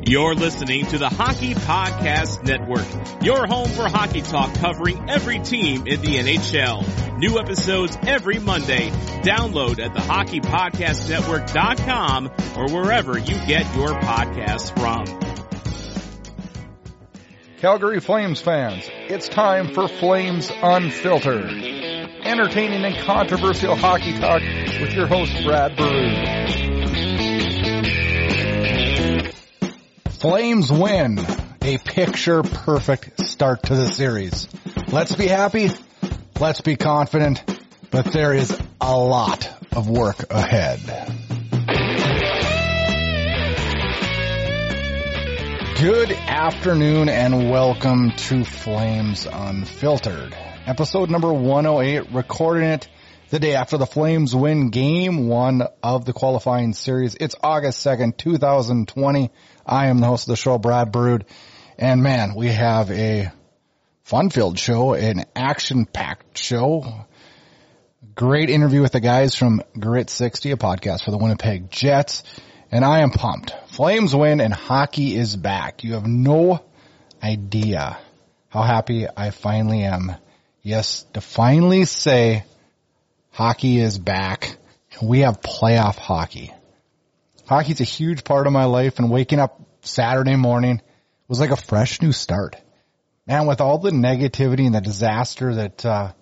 You're listening to the Hockey Podcast Network, your home for hockey talk covering every team in the NHL. New episodes every Monday. Download at thehockeypodcastnetwork.com or wherever you get your podcasts from. Calgary Flames fans, it's time for Flames Unfiltered. Entertaining and controversial hockey talk with your host, Brad Baroud. Flames win. A picture-perfect start to the series. Let's be happy. Let's be confident. But there is a lot of work ahead. Good afternoon and welcome to Flames Unfiltered. Episode number 108, recording it the day after the Flames win Game 1 of the qualifying series. It's August 2nd, 2020. I am the host of the show, Brad Baroud. And man, we have a fun-filled show, an action-packed show. Great interview with the guys from Grit 60, a podcast for the Winnipeg Jets. And I am pumped. Flames win and hockey is back. You have no idea how happy I finally am. Yes, to finally say hockey is back. We have playoff hockey. Hockey's a huge part of my life, and waking up Saturday morning was like a fresh new start. Man, with all the negativity and the disaster that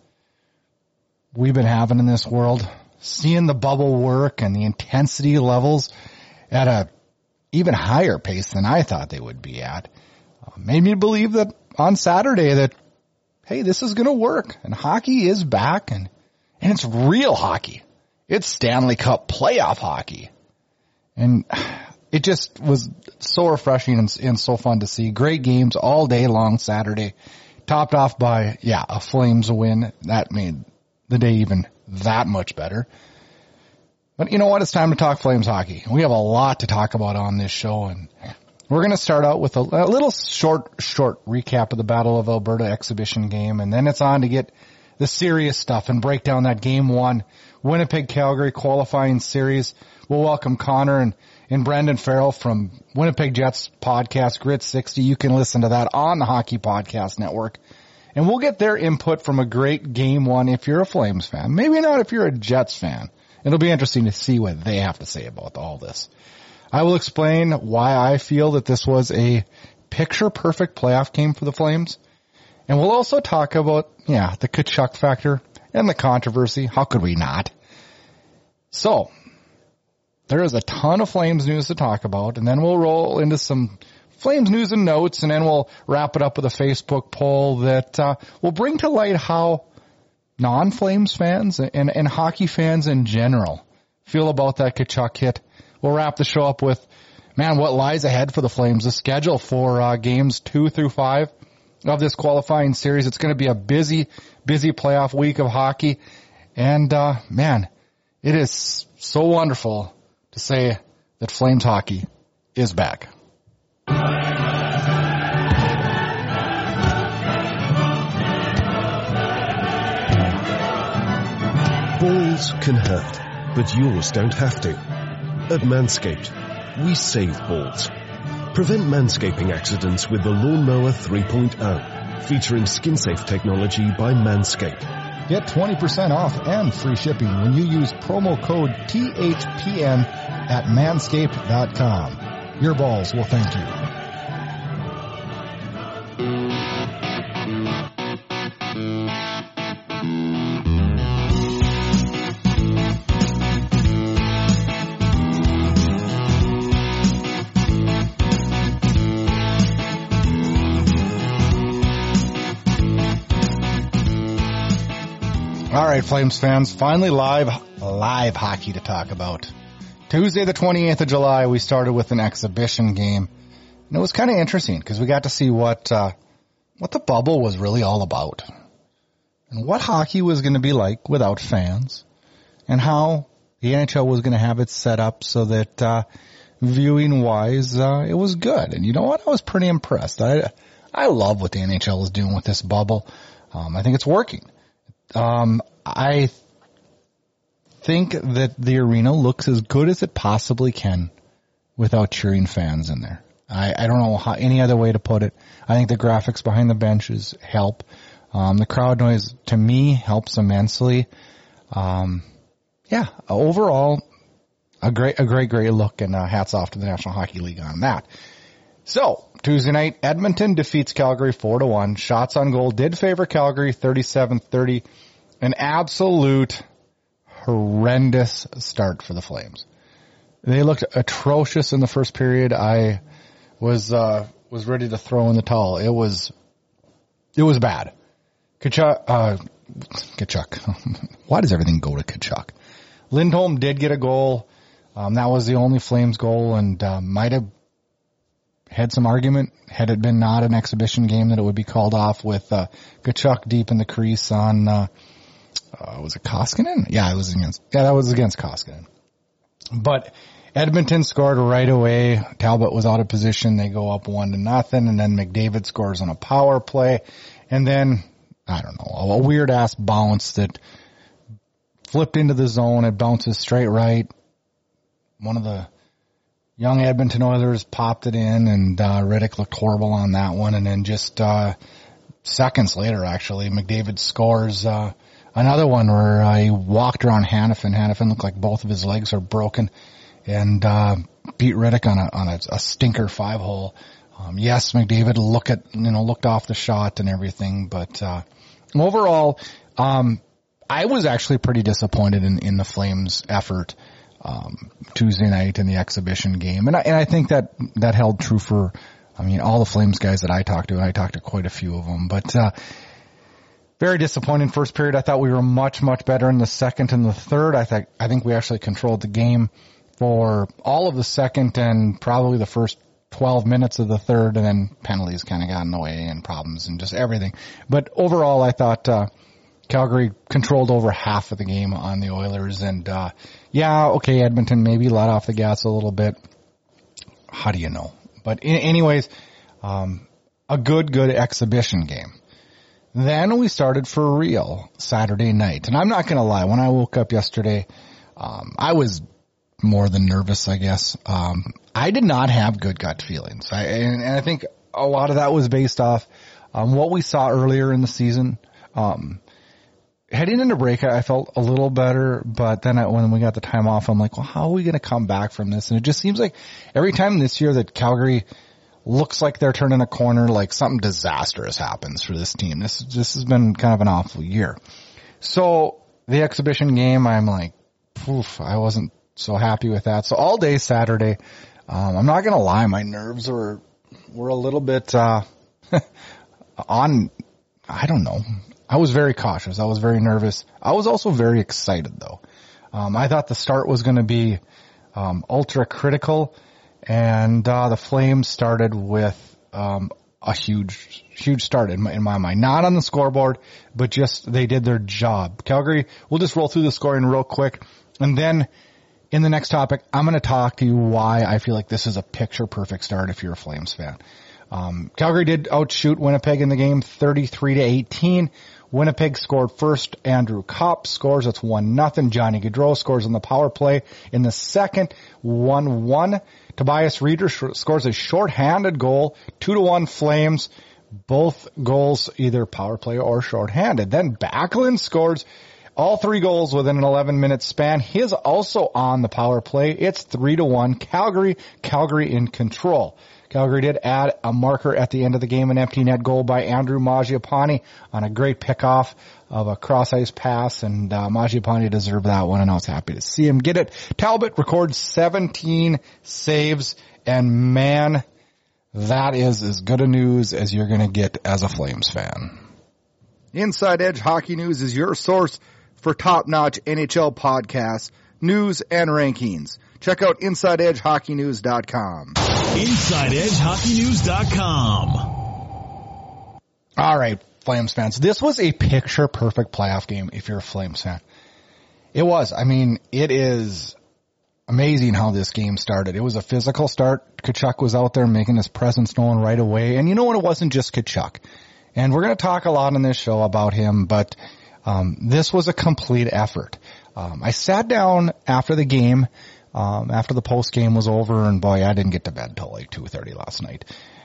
we've been having in this world, seeing the bubble work and the intensity levels at a even higher pace than I thought they would be at, made me believe that on Saturday that, hey, this is going to work, and hockey is back, and it's real hockey. It's Stanley Cup playoff hockey. And it just was so refreshing and so fun to see. Great games all day long Saturday, topped off by, a Flames win. That made the day even that much better. But you know what? It's time to talk Flames hockey. We have a lot to talk about on this show, and we're going to start out with a little short recap of the Battle of Alberta exhibition game, and then it's on to get the serious stuff and break down that Game 1 Winnipeg-Calgary qualifying series. We'll welcome Connor and Brendan Farrell from Winnipeg Jets podcast, Grit 60. You can listen to that on the Hockey Podcast Network. And we'll get their input from a great Game 1 if you're a Flames fan. Maybe not if you're a Jets fan. It'll be interesting to see what they have to say about all this. I will explain why I feel that this was a picture-perfect playoff game for the Flames. And we'll also talk about, the Tkachuk factor and the controversy. How could we not? So, there is a ton of Flames news to talk about, and then we'll roll into some Flames news and notes, and then we'll wrap it up with a Facebook poll that will bring to light how non-Flames fans and hockey fans in general feel about that Tkachuk hit. We'll wrap the show up with, what lies ahead for the Flames, the schedule for games 2 through 5 of this qualifying series. It's going to be a busy playoff week of hockey, and it is so wonderful to say that Flames hockey is back. Balls can hurt, but yours don't have to. At Manscaped, we save balls. Prevent manscaping accidents with the Lawnmower 3.0, featuring skin-safe technology by Manscaped. Get 20% off and free shipping when you use promo code THPN at manscaped.com. Your balls will thank you. All right, Flames fans, finally live hockey to talk about. Tuesday, the 28th of July, we started with an exhibition game. And it was kind of interesting because we got to see what the bubble was really all about. And what hockey was going to be like without fans. And how the NHL was going to have it set up so that viewing-wise, it was good. And you know what? I was pretty impressed. I love what the NHL is doing with this bubble. I think it's working. I think that the arena looks as good as it possibly can without cheering fans in there. I don't know any other way to put it. I think the graphics behind the benches help. The crowd noise, to me, helps immensely. Overall, a great look, and hats off to the National Hockey League on that. So, Tuesday night, Edmonton defeats Calgary 4-1. Shots on goal did favor Calgary 37-30. An absolute horrendous start for the Flames. They looked atrocious in the first period. I was ready to throw in the towel. It was bad. Tkachuk. Why does everything go to Tkachuk? Lindholm did get a goal. That was the only Flames goal, and might have had some argument had it been not an exhibition game that it would be called off with Tkachuk deep in the crease on was it Koskinen? That was against Koskinen. But Edmonton scored right away. Talbot was out of position. They go up 1-0, and then McDavid scores on a power play, and then I don't know, a weird ass bounce that flipped into the zone. It bounces straight right. One of the young Edmonton Oilers popped it in, and Riddick looked horrible on that one. And then just seconds later, actually, McDavid scores another one where he walked around Hanifin. Hanifin looked like both of his legs are broken, and beat Riddick on a stinker 5-hole. Yes, McDavid looked off the shot and everything, but overall, I was actually pretty disappointed in the Flames' effort Tuesday night in the exhibition game, and I think that held true for, all the Flames guys that I talked to, and I talked to quite a few of them. But very disappointing first period. I thought we were much better in the second and the third. I think we actually controlled the game for all of the second and probably the first 12 minutes of the third, and then penalties kind of got in the way and problems and just everything. But overall, I thought Calgary controlled over half of the game on the Oilers, and Edmonton maybe let off the gas a little bit. How do you know? But anyways, a good exhibition game. Then we started for real Saturday night, and I'm not going to lie. When I woke up yesterday, I was more than nervous, I guess. I did not have good gut feelings. And I think a lot of that was based off what we saw earlier in the season. Heading into break, I felt a little better, but then when we got the time off, I'm like, well, how are we going to come back from this? And it just seems like every time this year that Calgary looks like they're turning a corner, like something disastrous happens for this team. This has been kind of an awful year. So the exhibition game, I'm like, I wasn't so happy with that. So all day Saturday, I'm not going to lie, my nerves were a little bit I don't know. I was very cautious. I was very nervous. I was also very excited, though. I thought the start was going to be ultra critical, and the Flames started with a huge start in my mind. Not on the scoreboard, but just they did their job. Calgary, we'll just roll through the scoring real quick, and then in the next topic, I'm going to talk to you why I feel like this is a picture-perfect start if you're a Flames fan. Calgary did outshoot Winnipeg in the game 33-18. Winnipeg scored first. Andrew Kopp scores. It's 1-0. Johnny Gaudreau scores on the power play in the second. 1-1. Tobias Reeder scores a shorthanded goal. 2-1 Flames. Both goals either power play or shorthanded. Then Backlund scores all three goals within an 11-minute span. His also on the power play. It's 3-1 Calgary. Calgary in control. Calgary did add a marker at the end of the game, an empty net goal by Andrew Mangiapane on a great pickoff of a cross-ice pass, and Mangiapane deserved that one, and I was happy to see him get it. Talbot records 17 saves, and man, that is as good a news as you're going to get as a Flames fan. Inside Edge Hockey News is your source for top-notch NHL podcasts, news, and rankings. Check out InsideEdgeHockeyNews.com. InsideEdgeHockeyNews.com. All right, Flames fans. This was a picture-perfect playoff game if you're a Flames fan. It was. It is amazing how this game started. It was a physical start. Tkachuk was out there making his presence known right away. And you know what? It wasn't just Tkachuk. And we're going to talk a lot on this show about him, but this was a complete effort. I sat down after the game after the post game was over, and boy, I didn't get to bed until like 2:30 last night.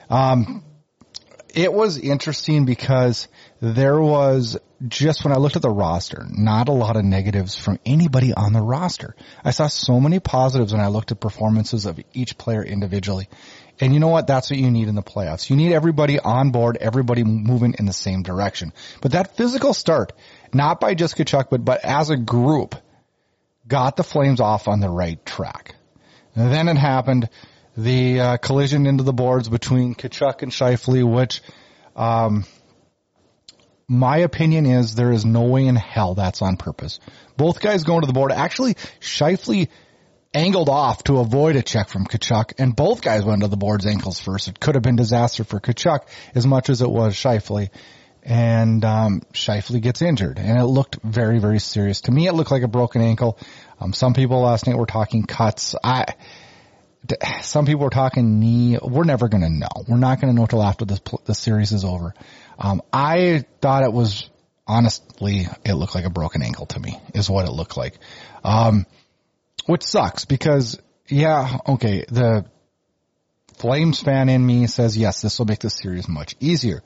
It was interesting because there was, just when I looked at the roster, not a lot of negatives from anybody on the roster. I saw so many positives when I looked at performances of each player individually. And you know what? That's what you need in the playoffs. You need everybody on board, everybody moving in the same direction. But that physical start, not by just Tkachuk, but as a group, got the Flames off on the right track. And then it happened. The collision into the boards between Tkachuk and Scheifele, which my opinion is there is no way in hell that's on purpose. Both guys going to the board. Actually, Scheifele angled off to avoid a check from Tkachuk, and both guys went to the board's ankles first. It could have been disaster for Tkachuk as much as it was Scheifele. And Scheifele gets injured, and it looked very, very serious. To me, it looked like a broken ankle. Some people last night were talking cuts. Some people were talking knee. We're never going to know. We're not going to know till after the series is over. I thought it was, honestly, it looked like a broken ankle to me, is what it looked like. Which sucks because, yeah, okay, the Flames fan in me says, yes, this will make the series much easier.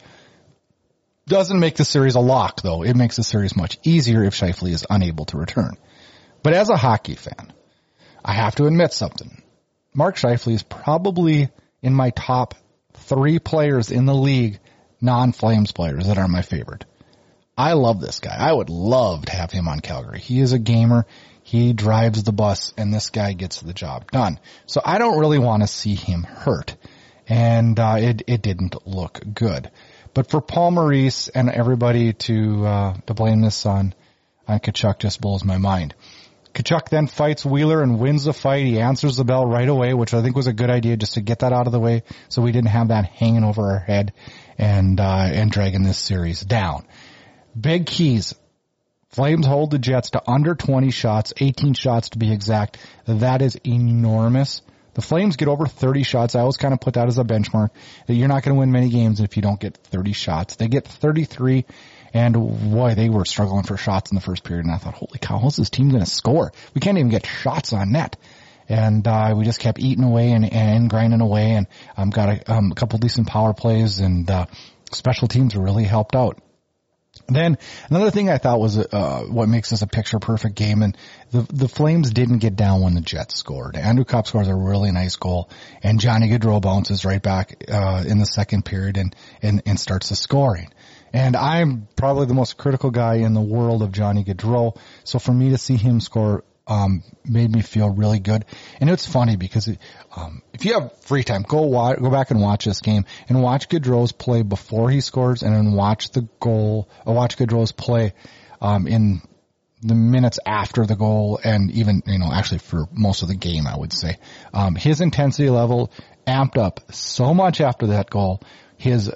Doesn't make the series a lock, though. It makes the series much easier if Scheifele is unable to return. But as a hockey fan, I have to admit something. Mark Scheifele is probably in my top 3 players in the league, non-Flames players, that are my favorite. I love this guy. I would love to have him on Calgary. He is a gamer. He drives the bus, and this guy gets the job done. So I don't really want to see him hurt. And it didn't look good. But for Paul Maurice and everybody to blame this on Tkachuk just blows my mind. Tkachuk then fights Wheeler and wins the fight. He answers the bell right away, which I think was a good idea just to get that out of the way so we didn't have that hanging over our head and dragging this series down. Big keys. Flames hold the Jets to under 20 shots, 18 shots to be exact. That is enormous. The Flames get over 30 shots. I always kind of put that as a benchmark, that you're not going to win many games if you don't get 30 shots. They get 33, and boy, they were struggling for shots in the first period, and I thought, holy cow, how's this team going to score? We can't even get shots on net. And we just kept eating away and grinding away, and got a couple decent power plays, and special teams really helped out. Then another thing I thought was what makes this a picture-perfect game, and the Flames didn't get down when the Jets scored. Andrew Copp scores a really nice goal, and Johnny Gaudreau bounces right back in the second period and starts the scoring. And I'm probably the most critical guy in the world of Johnny Gaudreau, so for me to see him score made me feel really good. And it's funny because if you have free time, go back and watch this game and watch Gaudreau's play before he scores, and then watch Gaudreau's play in the minutes after the goal, and even, actually for most of the game, I would say. His intensity level amped up so much after that goal. His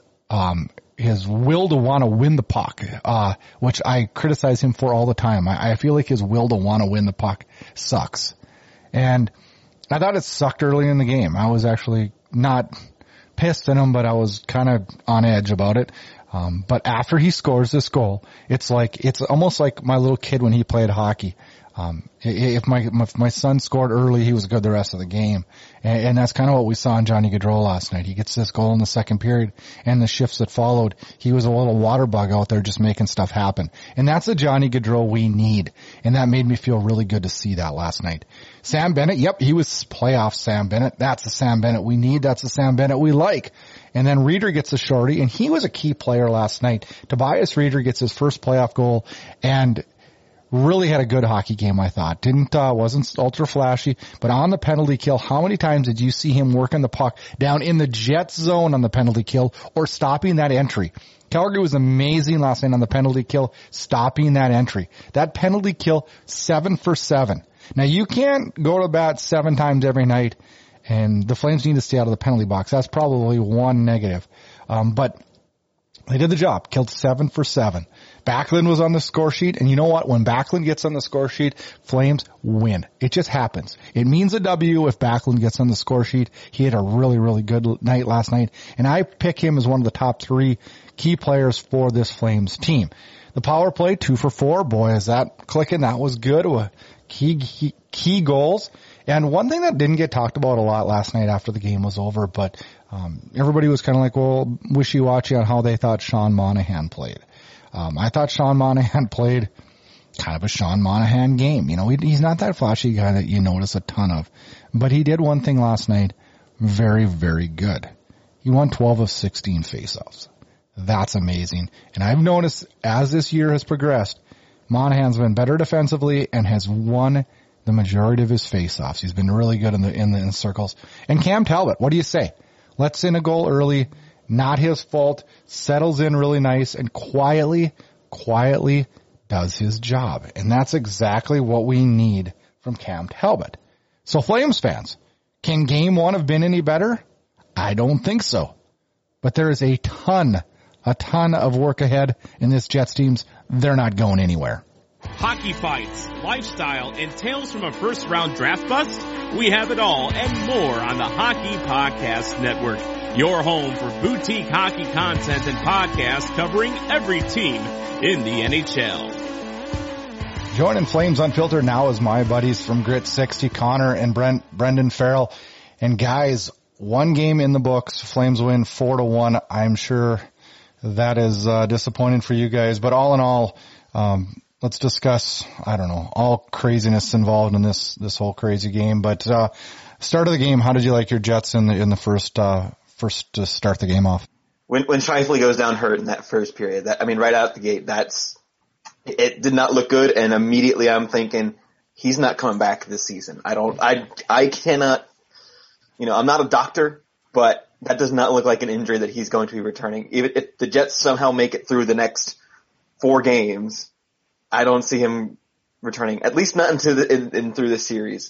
will to want to win the puck, which I criticize him for all the time. I feel like his will to want to win the puck sucks. And I thought it sucked early in the game. I was actually not pissed at him, but I was kind of on edge about it. But after he scores this goal, it's almost like my little kid when he played hockey. If my son scored early, he was good the rest of the game. And that's kind of what we saw in Johnny Gaudreau last night. He gets this goal in the second period, and the shifts that followed, he was a little water bug out there just making stuff happen. And that's the Johnny Gaudreau we need. And that made me feel really good to see that last night. Sam Bennett, yep, he was playoff Sam Bennett. That's the Sam Bennett we need. That's the Sam Bennett we like. And then Reeder gets a shorty, and he was a key player last night. Tobias Reeder gets his first playoff goal, and really had a good hockey game, I thought. Wasn't ultra flashy, but on the penalty kill, how many times did you see him working the puck down in the Jets zone on the penalty kill or stopping that entry? Calgary was amazing last night on the penalty kill, stopping that entry. That penalty kill, 7 for 7. Now you can't go to bat 7 times every night, and the Flames need to stay out of the penalty box. That's probably one negative. But they did the job, killed 7 for 7. Backlund was on the score sheet, and you know what? When Backlund gets on the score sheet, Flames win. It just happens. It means a W if Backlund gets on the score sheet. He had a really, really good night last night, and I pick him as one of the top 3 key players for this Flames team. The power play, 2 for 4. Boy, is that clicking. That was good. Key goals. And one thing that didn't get talked about a lot last night after the game was over, but everybody was kind of like, well, wishy-washy on how they thought Sean Monahan played. I thought Sean Monahan played kind of a Sean Monahan game. You know, he's not that flashy guy that you notice a ton of. But he did one thing last night very, very good. He won 12 of 16 faceoffs. That's amazing. And I've noticed as this year has progressed, Monahan's been better defensively and has won the majority of his faceoffs. He's been really good in the circles. And Cam Talbot, what do you say? Lets in a goal early, not his fault, settles in really nice, and quietly does his job. And that's exactly what we need from Cam Talbot. So Flames fans, can game one have been any better? I don't think so. But there is a ton of work ahead in this Jets teams. They're not going anywhere. Hockey fights, lifestyle, and tales from a first-round draft bust? We have it all and more on the Hockey Podcast Network, your home for boutique hockey content and podcasts covering every team in the NHL. Joining Flames Unfiltered now is my buddies from Grit 60, Connor and Brendan Farrell. And guys, one game in the books, Flames win 4-1. I'm sure that is disappointing for you guys, but all in all, let's discuss, I don't know, all craziness involved in this whole crazy game. But start of the game, how did you like your Jets in the first to start the game off? When Scheifele goes down hurt in that first period, right out the gate, it did not look good, and immediately I'm thinking he's not coming back this season. I cannot, I'm not a doctor, but that does not look like an injury that he's going to be returning. Even if the Jets somehow make it through the next 4 games, I don't see him returning, at least not through the series.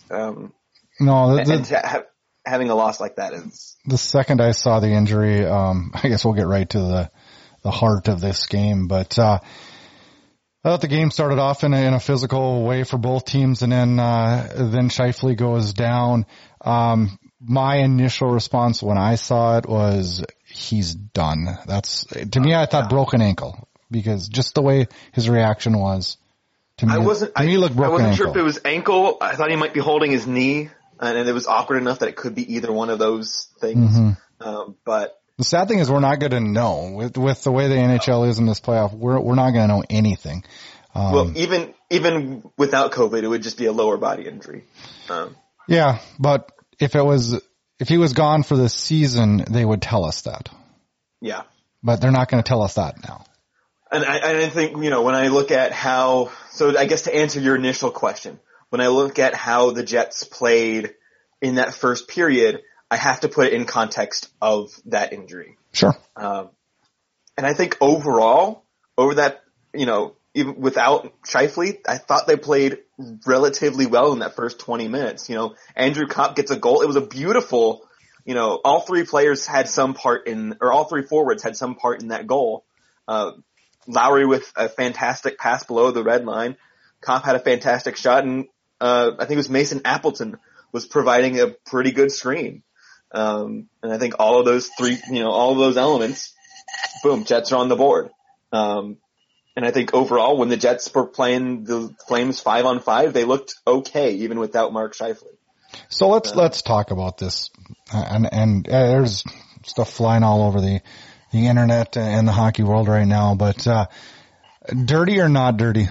Having a loss like that is... The second I saw the injury, I guess we'll get right to the heart of this game, but I thought the game started off in a physical way for both teams, and then Scheifele goes down. My initial response when I saw it was, he's done. To me, I thought broken ankle, because just the way his reaction was, to me, he looked broken ankle. I wasn't sure if it was ankle. I thought he might be holding his knee, and it was awkward enough that it could be either one of those things. Mm-hmm. But the sad thing is we're not going to know. With the way the NHL is in this playoff, we're not going to know anything. Well, even without COVID, it would just be a lower body injury. Yeah, but if he was gone for the season, they would tell us that. Yeah. But they're not going to tell us that now. And I think, when I look at so I guess to answer your initial question, when I look at how the Jets played in that first period, I have to put it in context of that injury. Sure. And I think overall, over that, even without Scheifele, I thought they played relatively well in that first 20 minutes. Andrew Kopp gets a goal. It was a beautiful, all 3 players had some part all 3 forwards had some part in that goal. Lowry with a fantastic pass below the red line. Kopp had a fantastic shot, and I think it was Mason Appleton was providing a pretty good screen. And I think all of those 3, all of those elements, boom, Jets are on the board. And I think overall, when the Jets were playing the Flames 5-on-5, they looked okay, even without Mark Scheifele. So let's talk about this. And there's stuff flying all over the internet and the hockey world right now, but dirty or not dirty?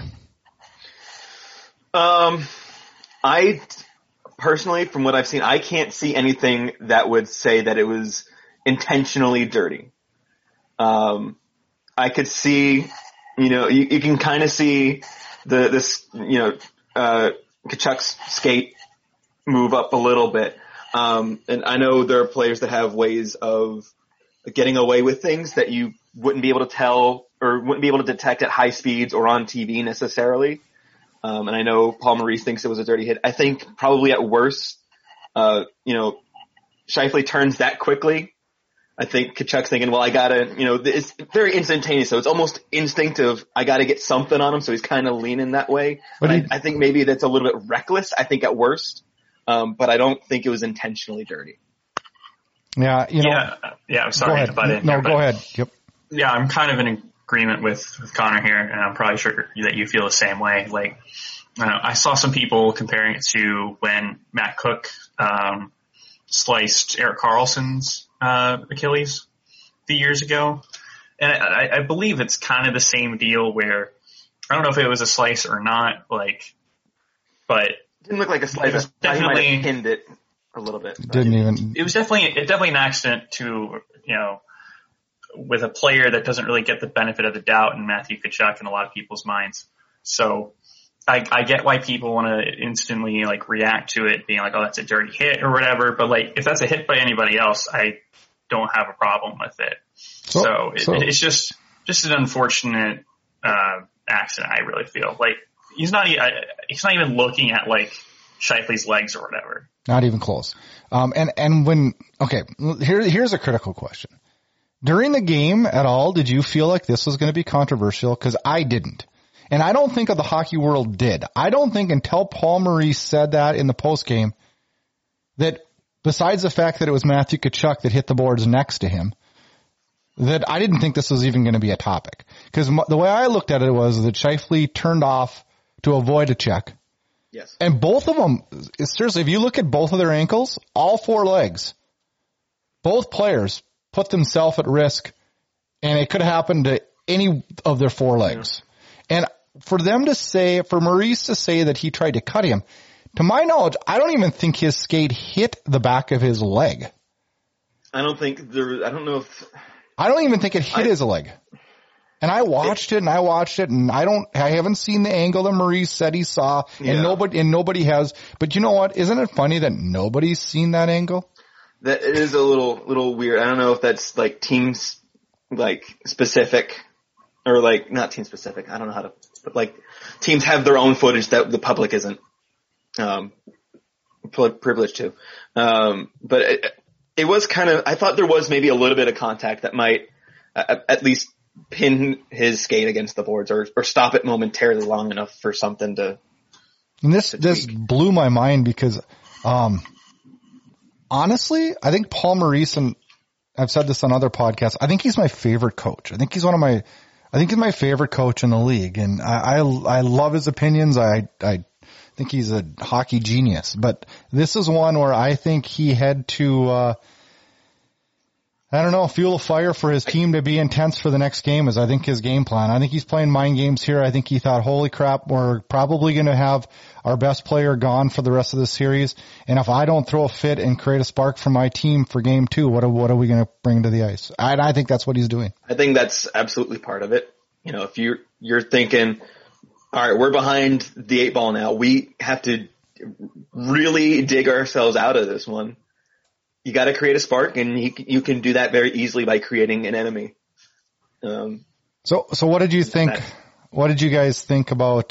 I personally, from what I've seen, I can't see anything that would say that it was intentionally dirty. I could see, you can kind of see Tkachuk's skate move up a little bit. And I know there are players that have ways of getting away with things that you wouldn't be able to tell or wouldn't be able to detect at high speeds or on TV necessarily. And I know Paul Maurice thinks it was a dirty hit. I think probably at worst, Scheifele turns that quickly. I think Tkachuk's thinking, well, I gotta, it's very instantaneous, so it's almost instinctive. I gotta get something on him, so he's kind of leaning that way. But I think maybe that's a little bit reckless, I think at worst. But I don't think it was intentionally dirty. Yeah, I'm sorry to butt in. No, go ahead. Yep. Yeah, I'm kind of in agreement with Connor here, and I'm probably sure that you feel the same way. Like, I saw some people comparing it to when Matt Cook sliced Erik Karlsson's Achilles a few years ago. And I believe it's kind of the same deal where I don't know if it was a slice or not, but it didn't look like a slice. He might have pinned it a little bit. It was definitely an accident to, with a player that doesn't really get the benefit of the doubt in Matthew Tkachuk in a lot of people's minds. So I get why people want to instantly react to it being like, oh, that's a dirty hit or whatever. But if that's a hit by anybody else, I don't have a problem with it. So it's just an unfortunate accident. I really feel he's not even looking at Scheifele's legs or whatever. Not even close. Here's a critical question. During the game at all, did you feel like this was going to be controversial? Because I didn't. And I don't think the hockey world did. I don't think until Paul Maurice said that in the postgame that besides the fact that it was Matthew Tkachuk that hit the boards next to him, that I didn't think this was even going to be a topic. Because the way I looked at it was that Scheifele turned off to avoid a check. Yes. And both of them, seriously, if you look at both of their ankles, all four legs, both players put themselves at risk, and it could have happened to any of their four legs. Yeah. And for Maurice to say that he tried to cut him, to my knowledge, I don't even think his skate hit the back of his leg. I don't even think it hit his leg. And I watched it, and I haven't seen the angle that Maurice said he saw, and nobody has. But you know what? Isn't it funny that nobody's seen that angle? That is a little weird. I don't know if that's teams specific or not team specific. I don't know how to, but teams have their own footage that the public isn't privileged to. But it was I thought there was maybe a little bit of contact that might at least pin his skate against the boards or stop it momentarily long enough for something to. And this blew my mind because, honestly, I think Paul Maurice, and I've said this on other podcasts, I think he's my favorite coach. I think he's my favorite coach in the league, and I love his opinions. I think he's a hockey genius, but this is one where I think he had to, fuel a fire for his team to be intense for the next game is I think his game plan. I think he's playing mind games here. I think he thought, holy crap, we're probably going to have our best player gone for the rest of the series. And if I don't throw a fit and create a spark for my team for game 2, what are we going to bring to the ice? I think that's what he's doing. I think that's absolutely part of it. If you're thinking, all right, we're behind the 8 ball now. We have to really dig ourselves out of this one. You got to create a spark, and you can do that very easily by creating an enemy. So what did you think? What did you guys think about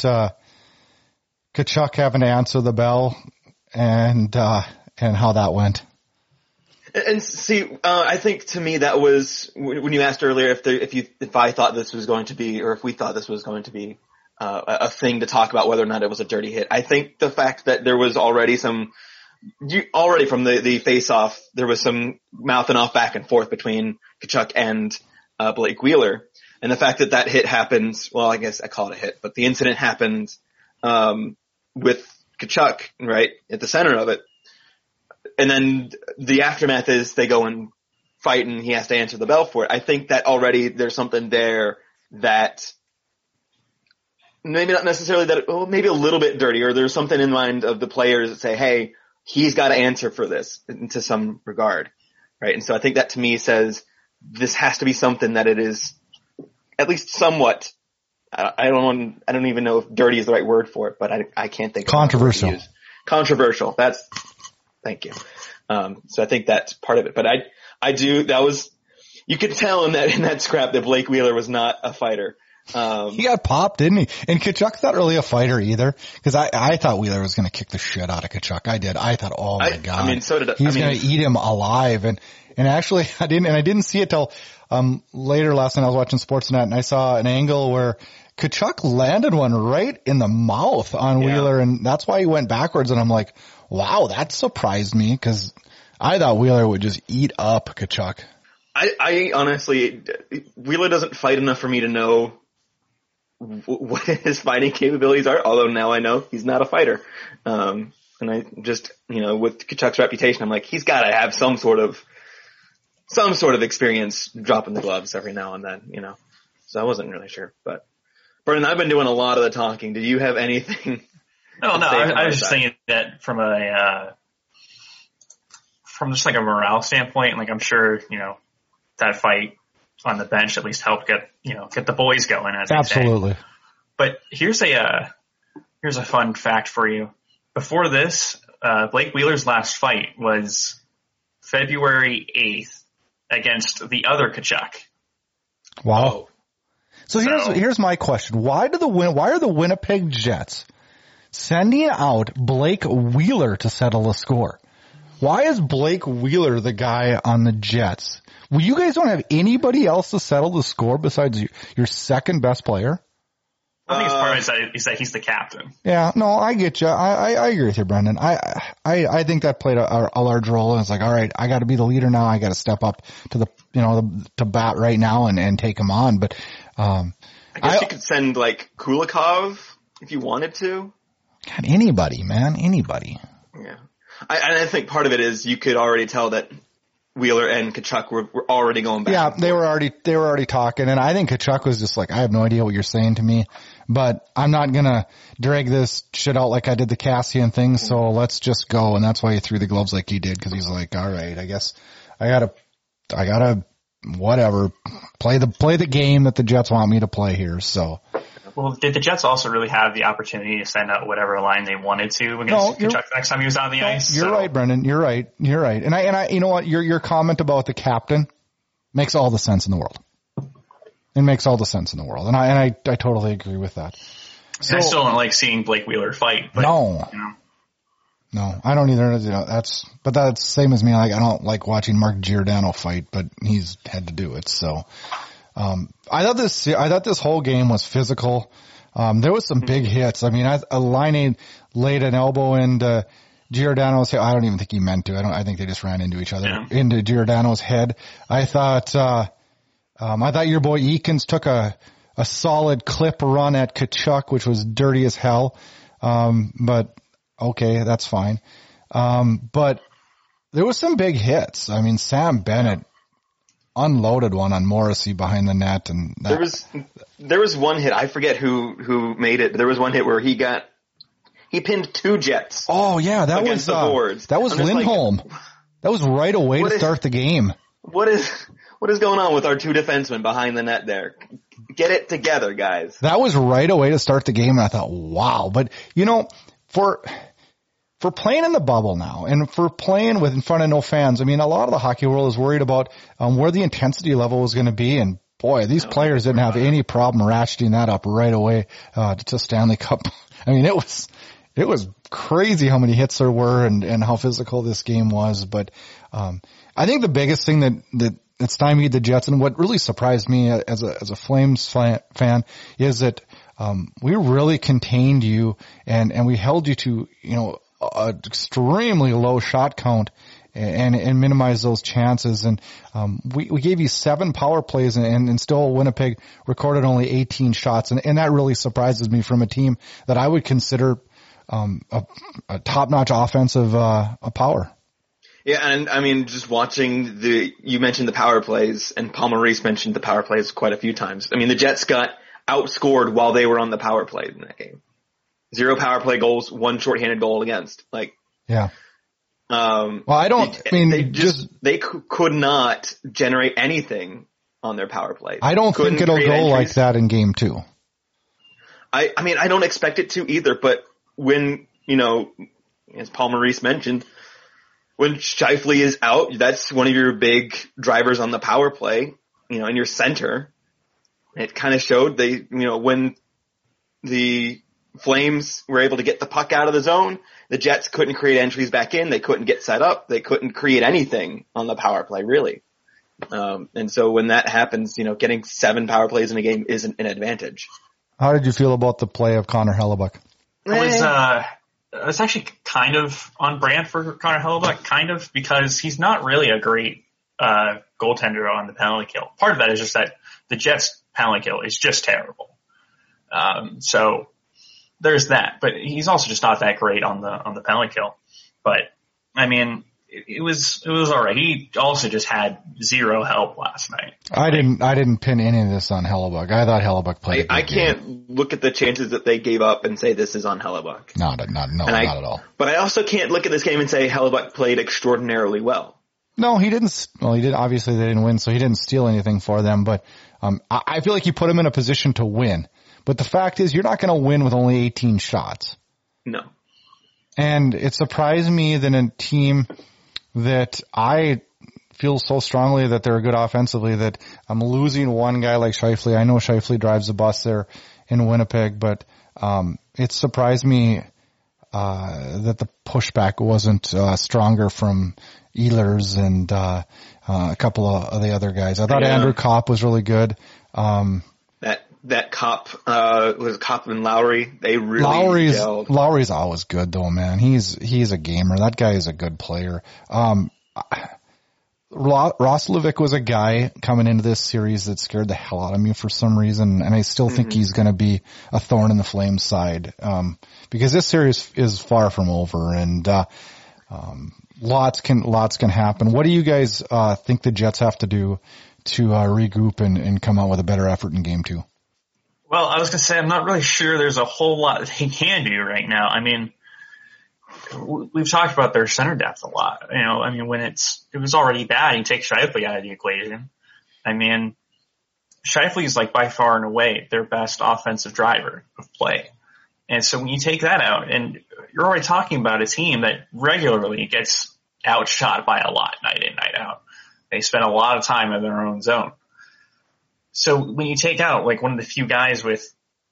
Tkachuk having to answer the bell, and how that went? And see, I think to me that was when you asked earlier if I thought this was going to be, or if we thought this was going to be a thing to talk about whether or not it was a dirty hit. I think the fact that there was already from the face-off, there was some mouthing off back and forth between Tkachuk and Blake Wheeler, and the fact that hit happens. Well, I guess I call it a hit, but the incident happened with Tkachuk right at the center of it. And then the aftermath is they go and fight and he has to answer the bell for it. I think that already there's something there that maybe not necessarily maybe a little bit dirty, or there's something in mind of the players that say, hey, he's got to answer for this to some regard. Right. And so I think that to me says this has to be something that it is at least somewhat, I don't even know if dirty is the right word for it, but I can't think of controversial. Controversial. Thank you. So I think that's part of it. But you could tell in that scrap that Blake Wheeler was not a fighter. He got popped, didn't he? And Tkachuk's not really a fighter either, because I thought Wheeler was going to kick the shit out of Tkachuk. I did. I thought, oh my God. I mean, so did I. He's going to eat him alive. And actually I didn't see it till, later last night I was watching Sportsnet and I saw an angle where Tkachuk landed one right in the mouth on Wheeler, and that's why he went backwards. And I'm like, wow, that surprised me, because I thought Wheeler would just eat up Tkachuk. I honestly, Wheeler doesn't fight enough for me to know what his fighting capabilities are, although now I know he's not a fighter. And I just, with Tkachuk's reputation, I'm like, he's gotta have some sort of experience dropping the gloves every now and then, So I wasn't really sure, but Brendan, I've been doing a lot of the talking. Do you have anything? No, I was just thinking that from just like a morale standpoint, like I'm sure, that fight on the bench at least helped get the boys going, as Absolutely. They say. But here's a fun fact for you. Before this, Blake Wheeler's last fight was February 8th against the other Tkachuk. Wow. So here's my question. Why are the Winnipeg Jets sending out Blake Wheeler to settle a score? Why is Blake Wheeler the guy on the Jets? Well, you guys don't have anybody else to settle the score besides your second best player? I think it's part of it is that he's the captain. Yeah, no, I get you. I agree with you, Brendan. I think that played a large role. And it's like, all right, I got to be the leader now. I got to step up to to bat right now and take him on. But I guess you could send like Kulikov if you wanted to. God, anybody, man, anybody. Yeah, I think part of it is you could already tell that Wheeler and Tkachuk were already going back. Yeah, they were already talking, and I think Tkachuk was just like, I have no idea what you're saying to me, but I'm not gonna drag this shit out like I did the Cassian thing, so let's just go. And that's why he threw the gloves like he did, because he's like, all right, I guess I gotta whatever play the game that the Jets want me to play here. So. Well, did the Jets also really have the opportunity to send out whatever line they wanted to against Tkachuk next time he was on the ice? You're right, Brendan. You're right. And I, you know what? Your comment about the captain makes all the sense in the world. It makes all the sense in the world, and I totally agree with that. So, I still don't like seeing Blake Wheeler fight. But, no, I don't either. That's the same as me. Like, I don't like watching Mark Giordano fight, but he's had to do it. So. I thought this whole game was physical. There was some big hits. I mean, Laine laid an elbow into Giordano's head. I don't even think he meant to. I think they just ran into each other, into Giordano's head. I thought your boy Eakins took a solid clip run at Tkachuk, which was dirty as hell. But okay, that's fine. But there was some big hits. I mean, Sam Bennett unloaded one on Morrissey behind the net, and there was one hit. I forget who made it. But there was one hit where he pinned two Jets. Oh yeah, that was the boards. That was Lindholm. That was right away to start the game. What is going on with our two defensemen behind the net there? Get it together, guys. That was right away to start the game, and I thought, wow. But for playing in the bubble now and for playing in front of no fans, I mean, a lot of the hockey world is worried about where the intensity level was going to be. And boy, these players didn't have any problem ratcheting that up right away to Stanley Cup. I mean, it was crazy how many hits there were and how physical this game was. But I think the biggest thing that stymied the Jets, and what really surprised me as a Flames fan, is that we really contained you and we held you to an extremely low shot count and minimize those chances. And we gave you 7 power plays and still Winnipeg recorded only 18 shots. And that really surprises me from a team that I would consider a top-notch offensive power. Yeah, and I mean, just watching you mentioned the power plays, and Paul Maurice mentioned the power plays quite a few times. I mean, the Jets got outscored while they were on the power play in that game. 0 power play goals, 1 shorthanded goal against. Yeah. They could not generate anything on their power play. I don't think it'll go like that in game 2. I mean, I don't expect it to either, but when, as Paul Maurice mentioned, when Scheifele is out, that's one of your big drivers on the power play, in your center. It kind of showed when the Flames were able to get the puck out of the zone, the Jets couldn't create entries back in. They couldn't get set up. They couldn't create anything on the power play, really. And so when that happens, getting 7 power plays in a game isn't an advantage. How did you feel about the play of Connor Hellebuyck? It was actually kind of on brand for Connor Hellebuyck, kind of, because he's not really a great goaltender on the penalty kill. Part of that is just that the Jets' penalty kill is just terrible. So there's that, but he's also just not that great on the penalty kill. But I mean, it was all right. He also just had zero help last night. I didn't pin any of this on Hellebuyck. I thought Hellebuyck played. I can't look at the chances that they gave up and say this is on Hellebuyck. Not at all. But I also can't look at this game and say Hellebuyck played extraordinarily well. No, he didn't. Well, he did. Obviously, they didn't win, so he didn't steal anything for them. But I feel like you put him in a position to win. But the fact is, you're not going to win with only 18 shots. No. And it surprised me that a team that I feel so strongly that they're good offensively that I'm losing one guy like Scheifele. I know Scheifele drives the bus there in Winnipeg, but it surprised me that the pushback wasn't stronger from Ehlers and a couple of the other guys. I thought Andrew Kopp was really good. That Kopp was Kopp and Lowry. They really gelled. Lowry's always good though, man. He's a gamer. That guy is a good player. Roslovic was a guy coming into this series that scared the hell out of me for some reason, and I still think he's going to be a thorn in the Flames side because this series is far from over, and lots can happen. What do you guys think the Jets have to do to regroup and come out with a better effort in Game 2? Well, I was going to say I'm not really sure there's a whole lot that they can do right now. I mean, we've talked about their center depth a lot. You know, I mean, when it was already bad, you take Scheifele out of the equation. I mean, Scheifele is like by far and away their best offensive driver of play. And so when you take that out, and you're already talking about a team that regularly gets outshot by a lot night in, night out. They spend a lot of time in their own zone. So when you take out like one of the few guys with,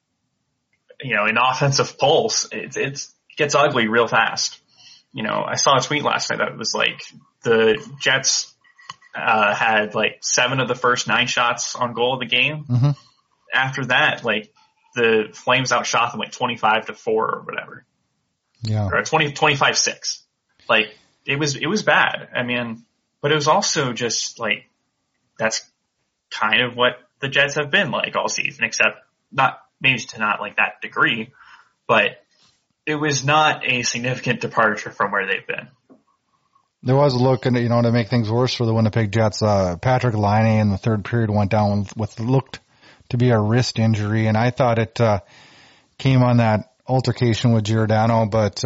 you know, an offensive pulse, it gets ugly real fast. You know, I saw a tweet last night that was like the Jets had like 7 of the first 9 shots on goal of the game. Mm-hmm. After that, like the Flames outshot them like 25-4 or whatever. Yeah. Or 25-6. Like it was bad. I mean, but it was also just like that's kind of what the Jets have been like all season, except not like that degree, but it was not a significant departure from where they've been. There was a look, and to make things worse for the Winnipeg Jets, Patrick Laine in the third period went down with looked to be a wrist injury, and I thought it came on that altercation with Giordano, but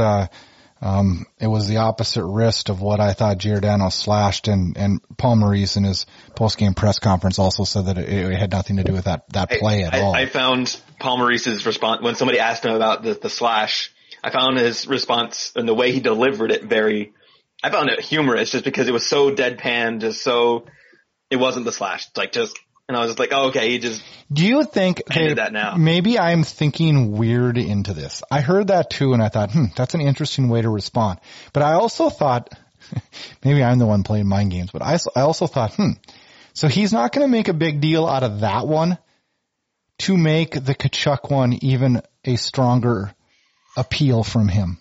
it was the opposite wrist of what I thought Giordano slashed, and Paul Maurice in his post-game press conference also said that it had nothing to do with that play at all. I found Paul Maurice's response when somebody asked him about the slash. I found his response and the way he delivered it I found it humorous just because it was so deadpan, it wasn't the slash, and I was just like, oh, okay, he just. Do you think that now? Maybe I'm thinking weird into this. I heard that too, and I thought, that's an interesting way to respond. But I also thought, maybe I'm the one playing mind games, but I also thought, so he's not going to make a big deal out of that one to make the Tkachuk one even a stronger appeal from him.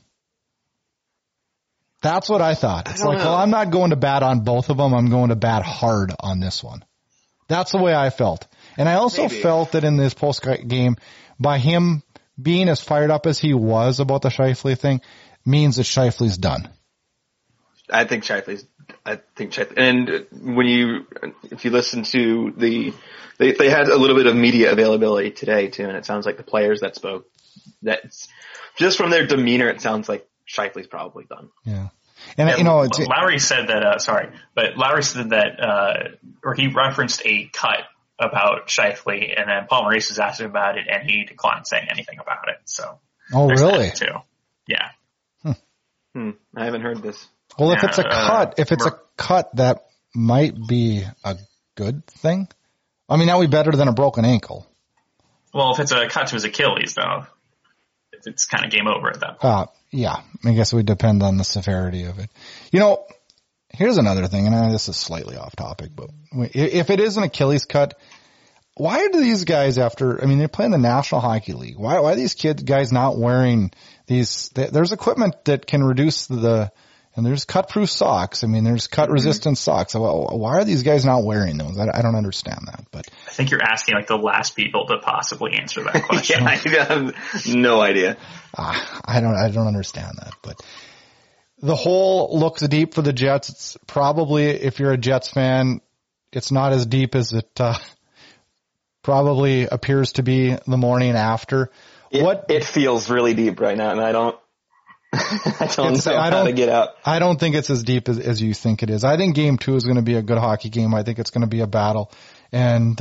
That's what I thought. It's like, well, I'm not going to bat on both of them. I'm going to bat hard on this one. That's the way I felt. And I also felt that in this post-game, by him being as fired up as he was about the Scheifele thing, means that Scheifele's done. I think Scheifele, and if you listen to they had a little bit of media availability today too, and it sounds like the players that spoke, that's just from their demeanor, it sounds like Scheifele's probably done. Yeah. And Lowry said that, Lowry said that, or he referenced a cut about Scheifele, and then Paul Maurice was asked him about it, and he declined saying anything about it. So. Oh, really? Too. Yeah. I haven't heard this. Well, if it's a cut, that might be a good thing. I mean, that would be better than a broken ankle. Well, if it's a cut to his Achilles, though, it's kind of game over at that point. Yeah, I guess it would depend on the severity of it. Here's another thing, and this is slightly off topic, but if it is an Achilles cut, why do these guys they're playing the National Hockey League. Why are these guys not wearing these, there's equipment that can reduce and there's cut-proof socks. There's cut-resistant socks. Why are these guys not wearing those? I don't understand that, but. I think you're asking like the last people to possibly answer that question. Yeah, I have no idea. I don't understand that, but the hole looks deep for the Jets. It's probably, if you're a Jets fan, it's not as deep as it probably appears to be the morning after. It feels really deep right now, and I don't know how to get out. I don't think it's as deep as you think it is. I think Game 2 is going to be a good hockey game. I think it's going to be a battle. And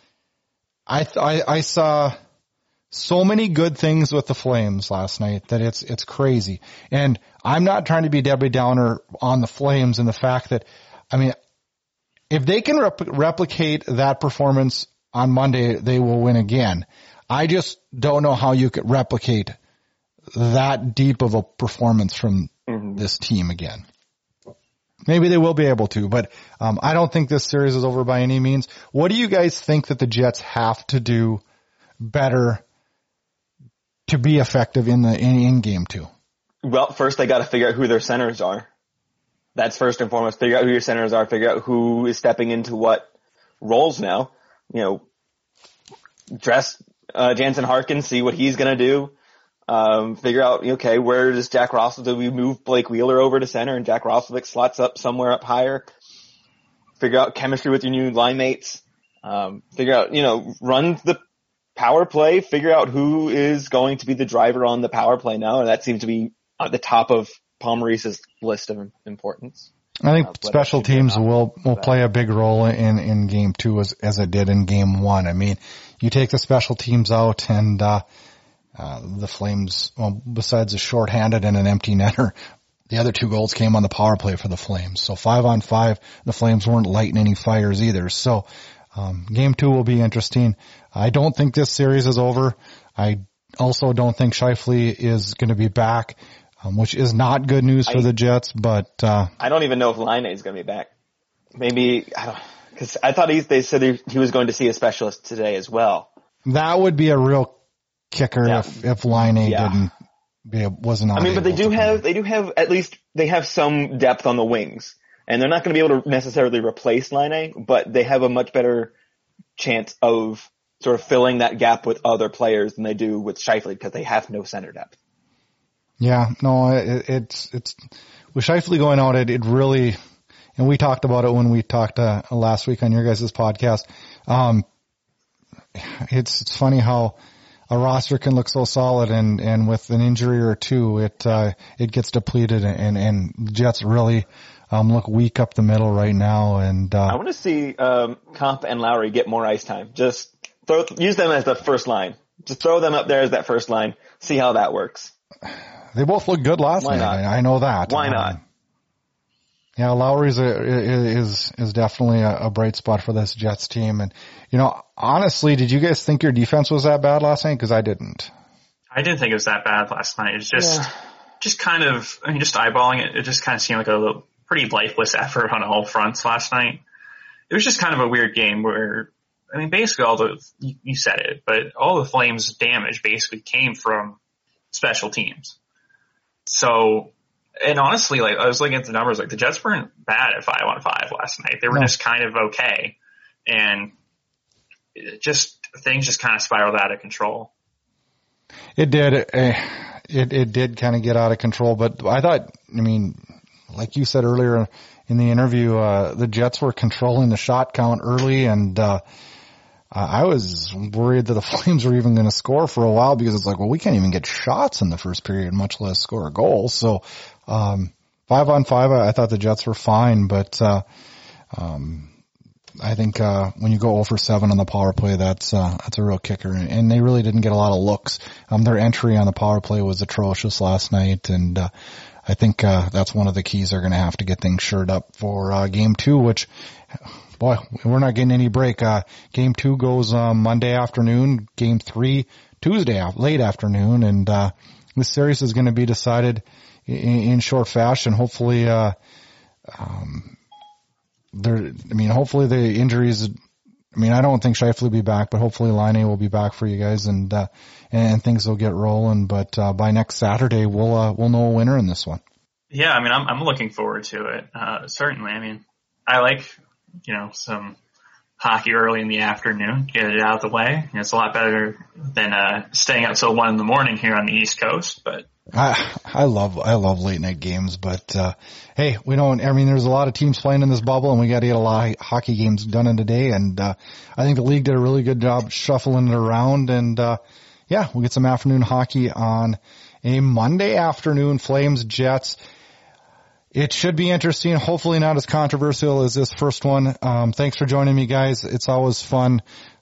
I saw so many good things with the Flames last night that it's crazy. And I'm not trying to be Debbie Downer on the Flames and the fact that, I mean, if they can replicate that performance on Monday, they will win again. I just don't know how you could replicate that deep of a performance from this team again. Maybe they will be able to, but I don't think this series is over by any means. What do you guys think that the Jets have to do better to be effective in Game 2? Well, first they got to figure out who their centers are. That's first and foremost. Figure out who your centers are. Figure out who is stepping into what roles now. You know, dress Jansen Harkins, see what he's going to do. Figure out, okay, where does Jack Roslovic, do we move Blake Wheeler over to center and Jack Roslovic slots up somewhere up higher? Figure out chemistry with your new line mates. Figure out, run the power play. Figure out who is going to be the driver on the power play now. And that seems to be at the top of Paul Maurice's list of importance. I think special teams will play a big role in Game 2 as it did in Game 1. I mean, you take the special teams out and, the Flames, well, besides a shorthanded and an empty netter, the other 2 goals came on the power play for the Flames. So 5-on-5, the Flames weren't lighting any fires either. So, Game 2 will be interesting. I don't think this series is over. I also don't think Scheifele is going to be back, which is not good news for the Jets, but, I don't even know if Laine is going to be back. Maybe, because I thought they said he was going to see a specialist today as well. That would be a real kicker if Laine wasn't on. I mean, but they do have at least they have some depth on the wings, and they're not going to be able to necessarily replace Laine, but they have a much better chance of sort of filling that gap with other players than they do with Scheifele because they have no center depth. Yeah, no, it's with Scheifele going out, it really, and we talked about it when we talked last week on your guys' podcast. It's funny how a roster can look so solid and with an injury or two, it gets depleted and the Jets really, look weak up the middle right now. And, I want to see, Comp and Lowry get more ice time. Just use them as the first line. Just throw them up there as that first line. See how that works. They both looked good last night. I know that. Why not? Yeah, Lowry's is definitely a bright spot for this Jets team. And, honestly, did you guys think your defense was that bad last night? Because I didn't. I didn't think it was that bad last night. It's just kind of, just eyeballing it, it just kind of seemed like a pretty lifeless effort on all fronts last night. It was just kind of a weird game where, basically you said it, but all the Flames' damage basically came from special teams. So, and honestly, I was looking at the numbers, the Jets weren't bad at 5-on-5 last night. They were just kind of okay. And things just kind of spiraled out of control. It did. It did kind of get out of control, but I thought, like you said earlier in the interview, the Jets were controlling the shot count early, and I was worried that the Flames were even going to score for a while because it's we can't even get shots in the first period, much less score a goal. So, 5-on-5, I thought the Jets were fine, but, I think, when you go 0 for 7 on the power play, that's a real kicker. And they really didn't get a lot of looks. Their entry on the power play was atrocious last night. And, I think, that's one of the keys. They're going to have to get things shored up for, Game 2, which, boy, we're not getting any break. Game 2 goes, Monday afternoon. Game 3, Tuesday, late afternoon. And, this series is going to be decided in short fashion. Hopefully, hopefully the injuries, I don't think Scheifele will be back, but hopefully Laine will be back for you guys and things will get rolling. But, by next Saturday, we'll know a winner in this one. Yeah. I'm looking forward to it. Certainly. I like, some hockey early in the afternoon, get it out of the way. It's a lot better than staying up till 1 a.m. here on the East Coast. But I love late night games, but hey, we don't. I mean, there's a lot of teams playing in this bubble, and we got to get a lot of hockey games done in today. And I think the league did a really good job shuffling it around. And yeah, we'll get some afternoon hockey on a Monday afternoon. Flames Jets. It should be interesting. Hopefully not as controversial as this first one. Thanks for joining me, guys. It's always fun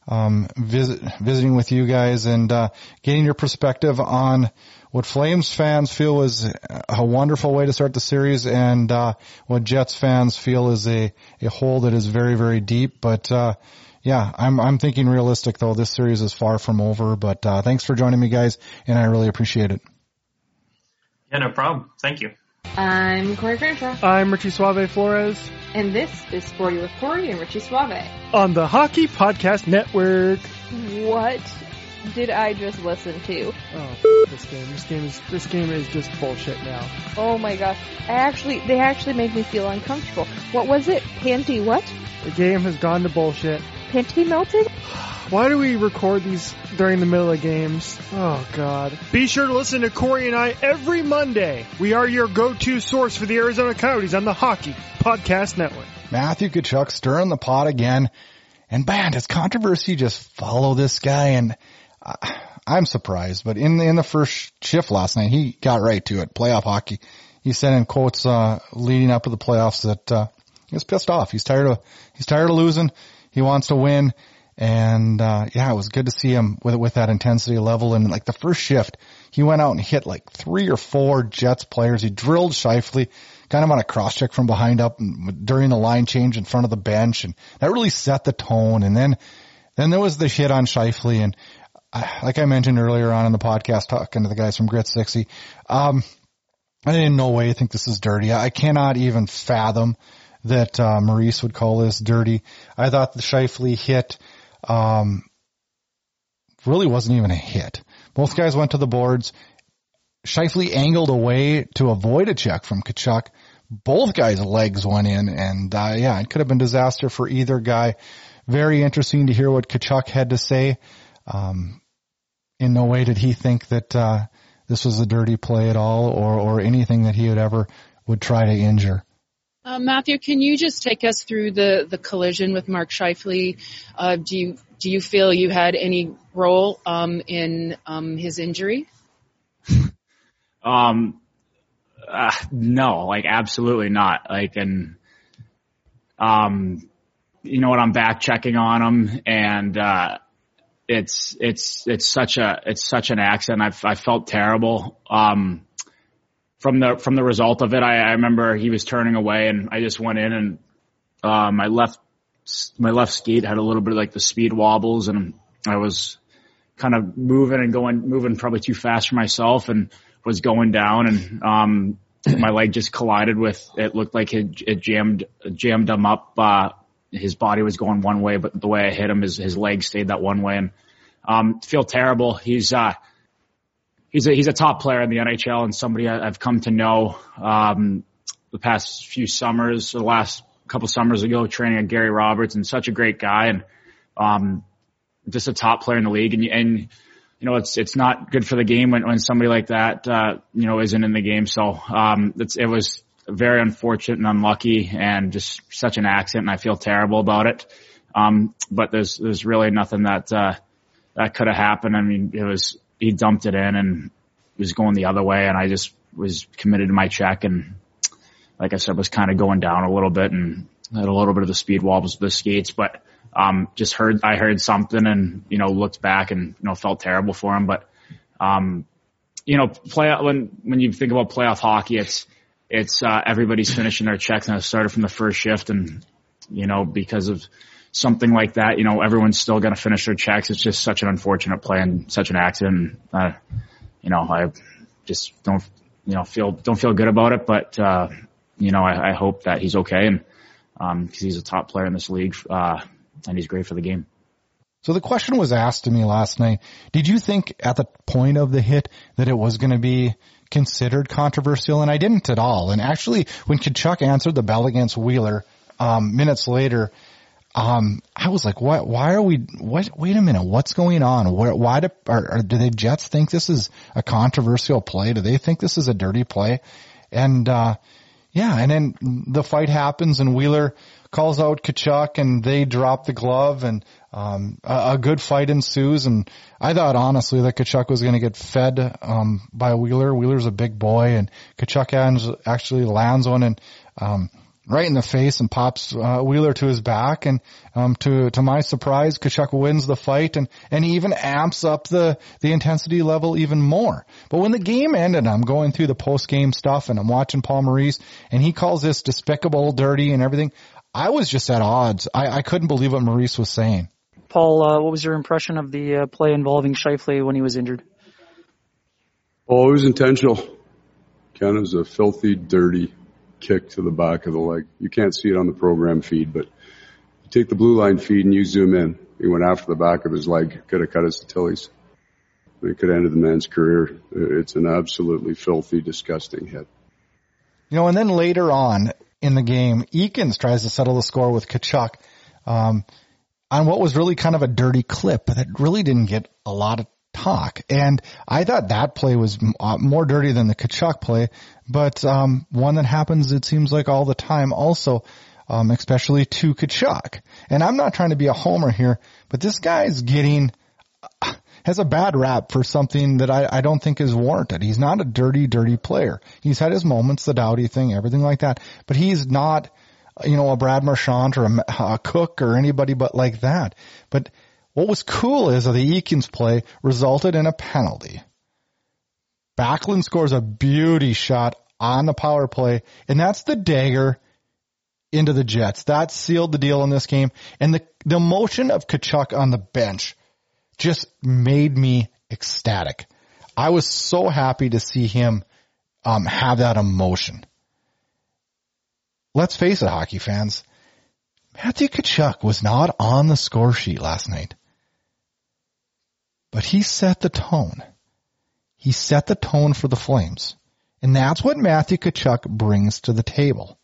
visiting with you guys and getting your perspective on what Flames fans feel is a wonderful way to start the series, and what Jets fans feel is a hole that is very, very deep. But yeah, I'm thinking realistic, though. This series is far from over. But thanks for joining me, guys, and I really appreciate it. Yeah, no problem. Thank you. I'm Corey Crenshaw. I'm Richie Suave Flores. And this is Sporty with Corey and Richie Suave. On the Hockey Podcast Network. What did I just listen to? Oh, this game is just bullshit now. Oh my gosh. They actually make me feel uncomfortable. What was it? Panty what? The game has gone to bullshit. Panty melted? Why do we record these during the middle of games? Oh, God. Be sure to listen to Corey and I every Monday. We are your go-to source for the Arizona Coyotes on the Hockey Podcast Network. Matthew Tkachuk stirring the pot again. And man, does controversy just follow this guy? And I'm surprised. But in the first shift last night, he got right to it. Playoff hockey. He said in quotes leading up to the playoffs that he was pissed off. He's tired of losing. He wants to win. And, yeah, it was good to see him with that intensity level. And like the first shift, he went out and hit like 3 or 4 Jets players. He drilled Scheifele, kind of on a cross check from behind up during the line change in front of the bench. And that really set the tone. And then there was the hit on Scheifele. And like I mentioned earlier on in the podcast, talking to the guys from Grit 60, I in no way think this is dirty. I cannot even fathom that, Maurice would call this dirty. I thought the Scheifele hit, really wasn't even a hit. Both guys went to the boards. Scheifele angled away to avoid a check from Tkachuk. Both guys' legs went in, and yeah, it could have been disaster for either guy. Very interesting to hear what Tkachuk had to say. In no way did he think that this was a dirty play at all, or anything that he would try to injure. Matthew, can you just take us through the collision with Mark Scheifele? Do you feel you had any role in his injury? No, like absolutely not. Like, and you know what? I'm back checking on him, and it's such an accident. I felt terrible. From the result of it, I remember he was turning away, and I just went in, and my left skate had a little bit of like the speed wobbles, and I was kind of moving probably too fast for myself, and was going down, and my leg just collided with. It looked like it jammed him up. His body was going one way, but the way I hit him, his leg stayed that one way, and feel terrible. He's a top player in the NHL, and somebody I've come to know the past few summers, the last couple summers ago, training at Gary Roberts, and such a great guy, and just a top player in the league. And you know, it's not good for the game when somebody like that isn't in the game. So it was very unfortunate and unlucky, and just such an accident, and I feel terrible about it. But there's really nothing that could have happened. I mean, he dumped it in and was going the other way, and I just was committed to my check, and like I said, was kind of going down a little bit and had a little bit of the speed wobbles with the skates, but I heard something and, looked back and, felt terrible for him. But, when you think about playoff hockey, it's everybody's finishing their checks, and it started from the first shift, and, because of something like that, everyone's still going to finish their checks. It's just such an unfortunate play and such an accident. I just don't feel good about it, but, I hope that he's okay, and, cause he's a top player in this league, and he's great for the game. So the question was asked to me last night, did you think at the point of the hit that it was going to be considered controversial? And I didn't at all. And actually, when Tkachuk answered the bell against Wheeler, minutes later, I was like, wait a minute, what's going on? Why do the Jets think this is a controversial play? Do they think this is a dirty play? And, and then the fight happens and Wheeler calls out Tkachuk and they drop the glove and, a good fight ensues. And I thought honestly that Tkachuk was going to get fed, by Wheeler. Wheeler's a big boy and Tkachuk actually lands one and, right in the face and pops Wheeler to his back. And to my surprise, Tkachuk wins the fight and he even amps up the intensity level even more. But when the game ended, I'm going through the post-game stuff and I'm watching Paul Maurice and he calls this despicable, dirty and everything. I was just at odds. I couldn't believe what Maurice was saying. Paul, what was your impression of the play involving Scheifele when he was injured? Oh, it was intentional. Kind of was a filthy, dirty kick to the back of the leg. You can't see it on the program feed, but you take the blue line feed and you zoom in. He went after the back of his leg, could have cut his Achilles. It could have ended the man's career. It's an absolutely filthy, disgusting hit. And then later on in the game, Eakins tries to settle the score with Tkachuk on what was really kind of a dirty clip, but it really didn't get a lot of talk. And I thought that play was more dirty than the Tkachuk play, but one that happens, it seems like all the time also, especially to Tkachuk. And I'm not trying to be a homer here, but this guy's has a bad rap for something that I don't think is warranted. He's not a dirty player. He's had his moments, the Doughty thing, everything like that, but he's not, a Brad Marchand or a Cook or anybody but like that. But what was cool is that the Eakins play resulted in a penalty. Backlund scores a beauty shot on the power play, and that's the dagger into the Jets. That sealed the deal in this game. And the emotion of Tkachuk on the bench just made me ecstatic. I was so happy to see him have that emotion. Let's face it, hockey fans. Matthew Tkachuk was not on the score sheet last night. But he set the tone. He set the tone for the Flames. And that's what Matthew Tkachuk brings to the table.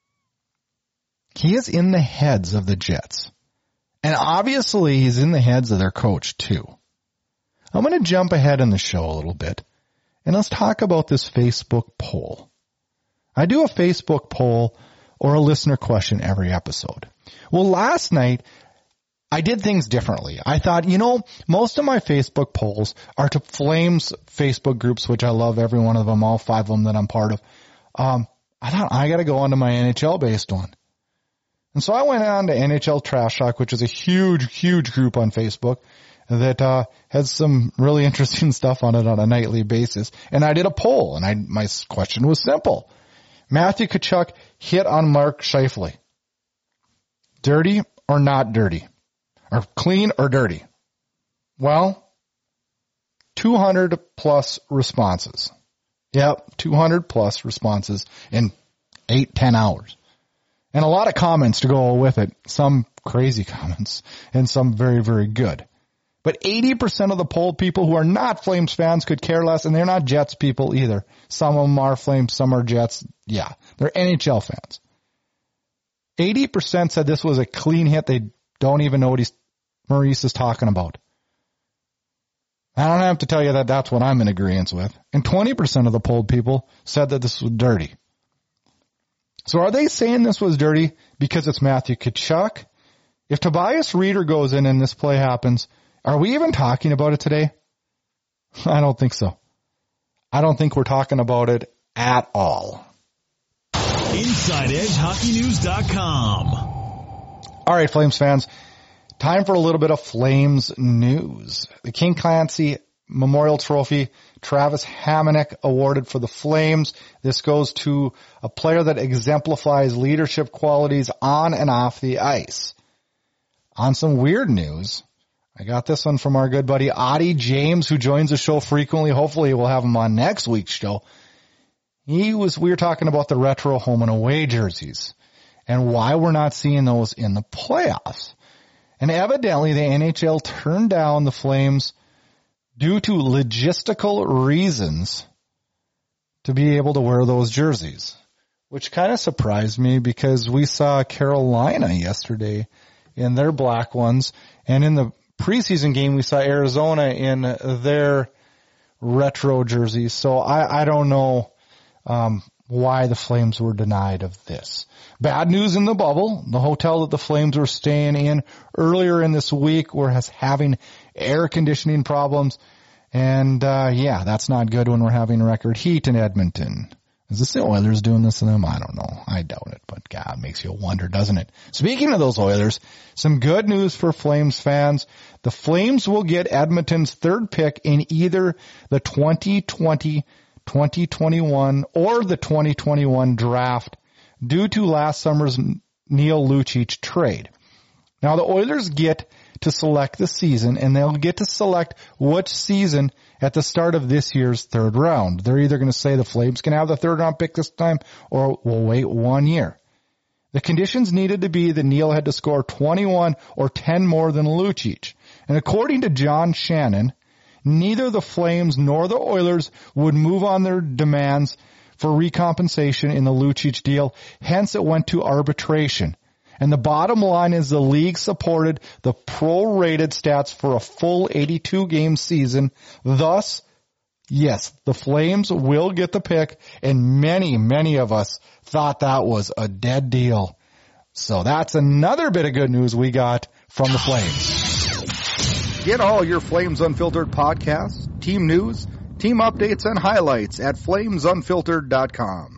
He is in the heads of the Jets. And obviously he's in the heads of their coach too. I'm going to jump ahead in the show a little bit. And let's talk about this Facebook poll. I do a Facebook poll or a listener question every episode. Well, last night, I did things differently. I thought, most of my Facebook polls are to Flames Facebook groups, which I love every one of them, all 5 of them that I'm part of. I thought I got to go onto my NHL-based one. And so I went on to NHL Trash Talk, which is a huge group on Facebook that has some really interesting stuff on it on a nightly basis. And I did a poll, and my question was simple. Matthew Tkachuk hit on Mark Scheifele. Dirty or not dirty? Or clean or dirty? Well, 200 plus responses. Yep, 200 plus responses in 8-10 hours. And a lot of comments to go with it. Some crazy comments and some very, very good. But 80% of the polled people who are not Flames fans could care less, and they're not Jets people either. Some of them are Flames, some are Jets. Yeah, they're NHL fans. 80% said this was a clean hit. They don't even know what Maurice is talking about. I don't have to tell you that that's what I'm in agreement with. And 20% of the polled people said that this was dirty. So are they saying this was dirty because it's Matthew Tkachuk? If Tobias Reeder goes in and this play happens, are we even talking about it today? I don't think so. I don't think we're talking about it at all. InsideEdgeHockeyNews.com. All right, Flames fans, time for a little bit of Flames news. The King Clancy Memorial Trophy, Travis Hamonic awarded for the Flames. This goes to a player that exemplifies leadership qualities on and off the ice. On some weird news, I got this one from our good buddy Adi James, who joins the show frequently. Hopefully we'll have him on next week's show. We were talking about the retro home and away jerseys and why we're not seeing those in the playoffs. And evidently the NHL turned down the Flames due to logistical reasons to be able to wear those jerseys, which kind of surprised me because we saw Carolina yesterday in their black ones. And in the preseason game, we saw Arizona in their retro jerseys. So I don't know why the Flames were denied of this. Bad news in the bubble. The hotel that the Flames were staying in earlier in this week was having air conditioning problems. And that's not good when we're having record heat in Edmonton. Is this the Oilers doing this to them? I don't know. I doubt it, but God, makes you wonder, doesn't it? Speaking of those Oilers, some good news for Flames fans. The Flames will get Edmonton's third pick in either the 2020, 2021, or the 2021 draft due to last summer's Neil Lucic trade. Now the Oilers get to select the season, and they'll get to select which season at the start of this year's third round. They're either going to say the Flames can have the third round pick this time, or we'll wait 1 year. The conditions needed to be that Neil had to score 21 or 10 more than Lucic. And according to John Shannon, neither the Flames nor the Oilers would move on their demands for recompensation in the Lucic deal. Hence, it went to arbitration. And the bottom line is the league supported the prorated stats for a full 82-game season. Thus, yes, the Flames will get the pick, and many, many of us thought that was a dead deal. So that's another bit of good news we got from the Flames. Get all your Flames Unfiltered podcasts, team news, team updates, and highlights at FlamesUnfiltered.com.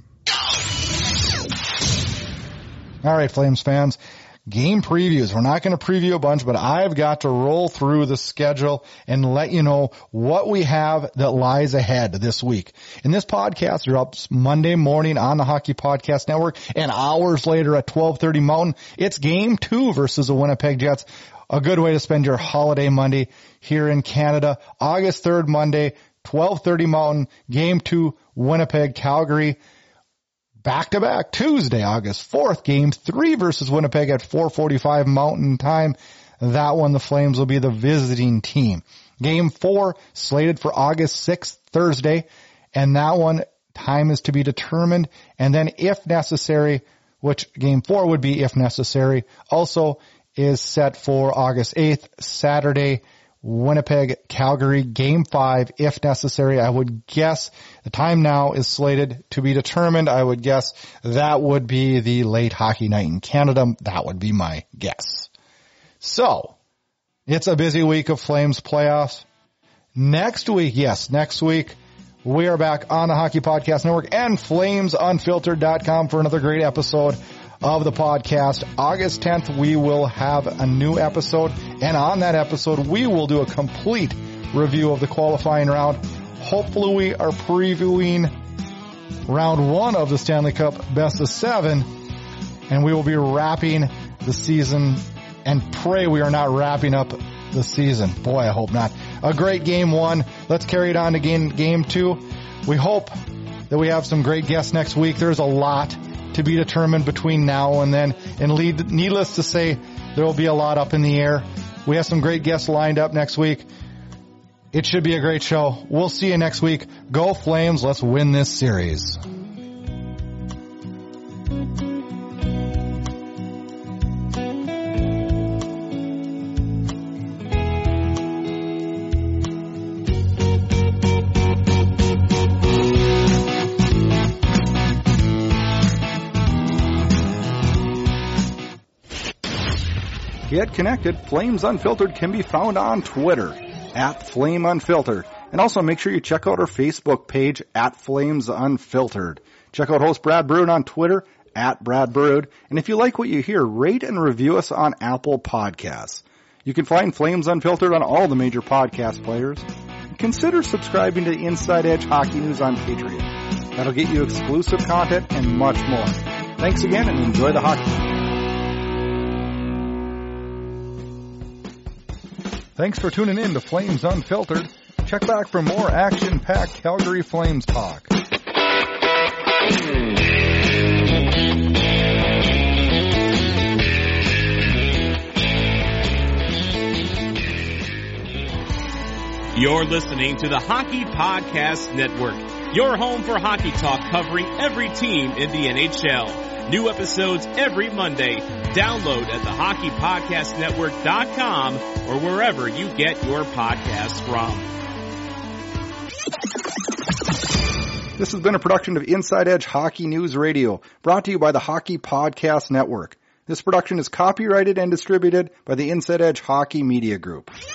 All right, Flames fans, game previews. We're not going to preview a bunch, but I've got to roll through the schedule and let you know what we have that lies ahead this week. In this podcast, you're up Monday morning on the Hockey Podcast Network, and hours later at 12:30 Mountain, it's Game 2 versus the Winnipeg Jets. A good way to spend your holiday Monday here in Canada. August 3rd, Monday, 12:30 Mountain, Game 2, Winnipeg, Calgary. Back-to-back Tuesday, August 4th, Game 3 versus Winnipeg at 4:45 Mountain Time. That one, the Flames will be the visiting team. Game 4, slated for August 6th, Thursday, and that one, time is to be determined. And then, if necessary, which Game 4 would be if necessary, also is set for August 8th, Saturday, Winnipeg, Calgary, Game 5, if necessary. I would guess the time now is slated to be determined. I would guess that would be the late hockey night in Canada. That would be my guess. So, it's a busy week of Flames playoffs. Next week, we are back on the Hockey Podcast Network and FlamesUnfiltered.com for another great episode of the podcast. August 10th, we will have a new episode, and on that episode, we will do a complete review of the qualifying round. Hopefully, we are previewing round 1 of the Stanley Cup Best of 7, and we will be wrapping the season, and pray we are not wrapping up the season. Boy, I hope not. A great Game 1. Let's carry it on to Game 2. We hope that we have some great guests next week. There's a lot to be determined between now and then. And needless to say, there will be a lot up in the air. We have some great guests lined up next week. It should be a great show. We'll see you next week. Go Flames. Let's win this series. Get connected. Flames Unfiltered can be found on Twitter at Flame Unfiltered. And also make sure you check out our Facebook page at Flames Unfiltered. Check out host Brad Brood on Twitter at Brad Brood. And if you like what you hear, rate and review us on Apple Podcasts. You can find Flames Unfiltered on all the major podcast players. Consider subscribing to Inside Edge Hockey News on Patreon. That'll get you exclusive content and much more. Thanks again and enjoy the hockey. Thanks for tuning in to Flames Unfiltered. Check back for more action-packed Calgary Flames talk. You're listening to the Hockey Podcast Network, your home for hockey talk covering every team in the NHL. New episodes every Monday. Download at thehockeypodcastnetwork.com or wherever you get your podcasts from. This has been a production of Inside Edge Hockey News Radio, brought to you by the Hockey Podcast Network. This production is copyrighted and distributed by the Inside Edge Hockey Media Group.